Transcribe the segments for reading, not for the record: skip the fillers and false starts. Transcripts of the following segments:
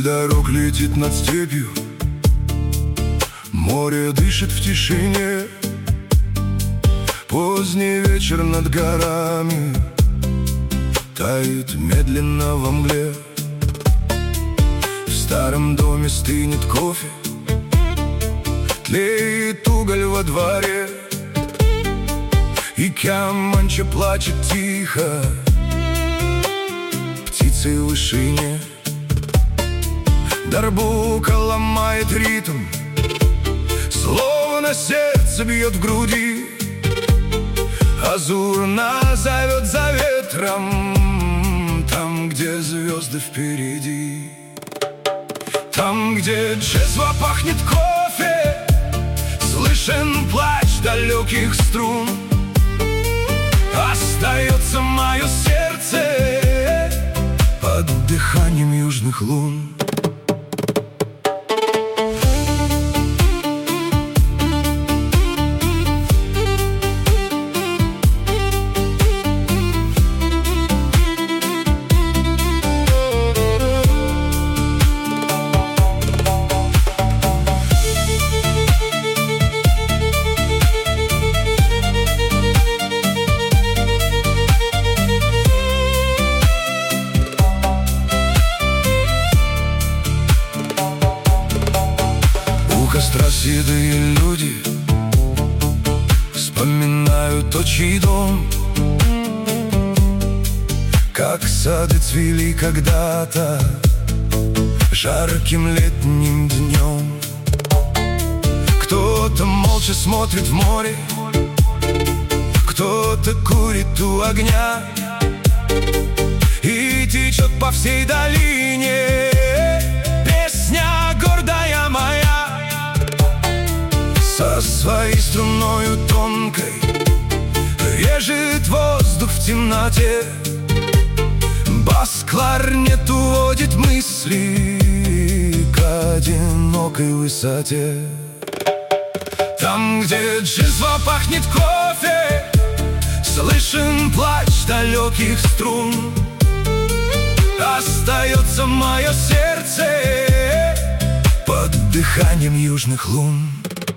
дорог летит над степью, море дышит в тишине. Поздний вечер над горами тает медленно во мгле. В старом доме стынет кофе, тлеет уголь во дворе, и Кяманча плачет тихо птицей в вышине. Дарбука ломает ритм, словно сердце бьет в груди. Азурно зовет за ветром, там, где звезды впереди. Там, где джезва пахнет кофе, слышен плач далеких струн. Остается мое сердце под дыханием южных лун. У костра седые люди вспоминают отчий дом, как сады цвели когда-то жарким летним днем. Кто-то молча смотрит в море, кто-то курит у огня, и течет по всей долине песня гордая моя. Со своей струною тонкой режет воздух в темноте, бас-кларнет уводит мысли к одинокой высоте. Там, где джезва пахнет кофе, слышен плач далеких струн. Остается мое сердце под дыханием южных лун.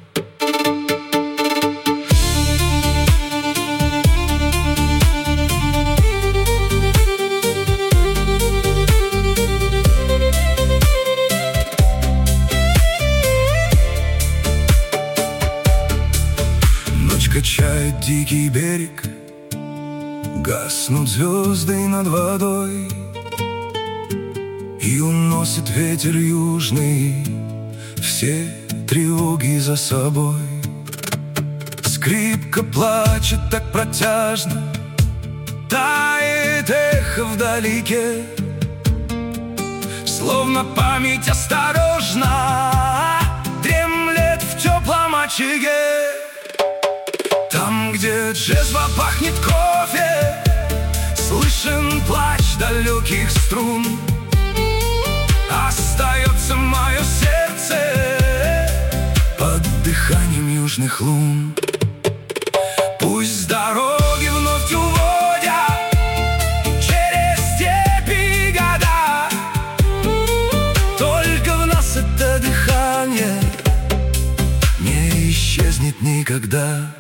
Качает дикий берег, гаснут звезды над водой, и уносит ветер южный все тревоги за собой. Скрипка плачет так протяжно, тает эхо вдалеке, словно память осторожно дремлет в теплом очаге. Там, где джезва пахнет кофе, слышен плач далеких струн. Остается мое сердце под дыханием южных лун. Пусть дороги вновь уводят через степи и года, только в нас это дыхание не исчезнет никогда.